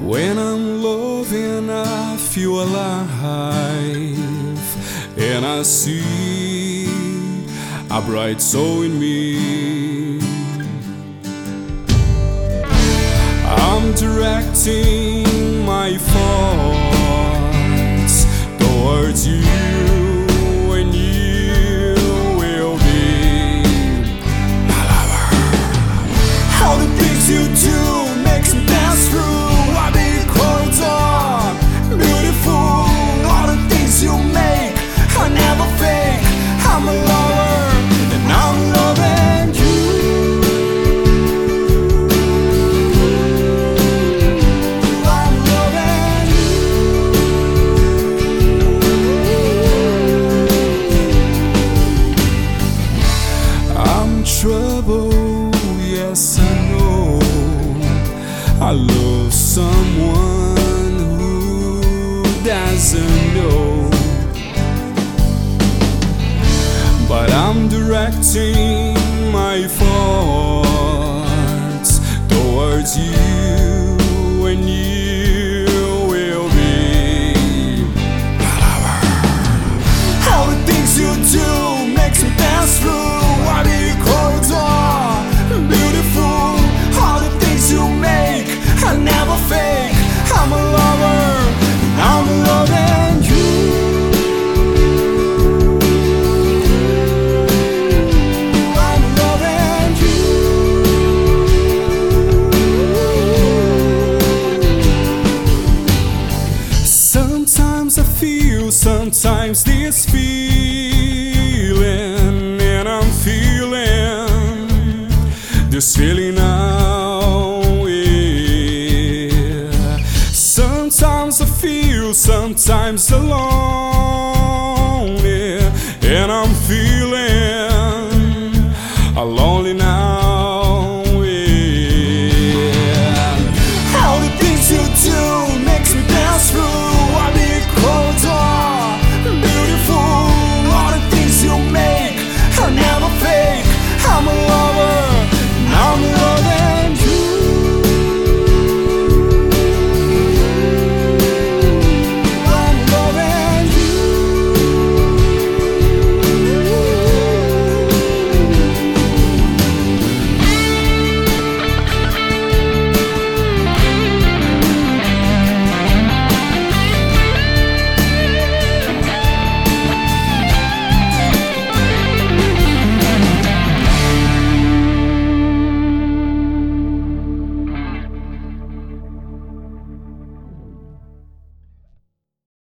When I'm loving, I feel alive, and I see a bright soul in me. I'm directing my thoughts towards you, and you will be my lover. All the things you do makes me dance through. I be close up, beautiful. All the things you make, I never fake. I'm a lover, and I'm loving you. I'm loving you. I'm trouble, yes I know. I love someone who doesn't know, but I'm directing my thoughts towards you, and you will be my lover. All the things you do makes me dance through. I be close up, beautiful. All the things you make, I never fake. I'm a lover, I'm loving you. I'm loving you. Sometimes I feel, sometimes this feeling, and I'm feeling this feeling now, yeah. Sometimes I feel, sometimes alone.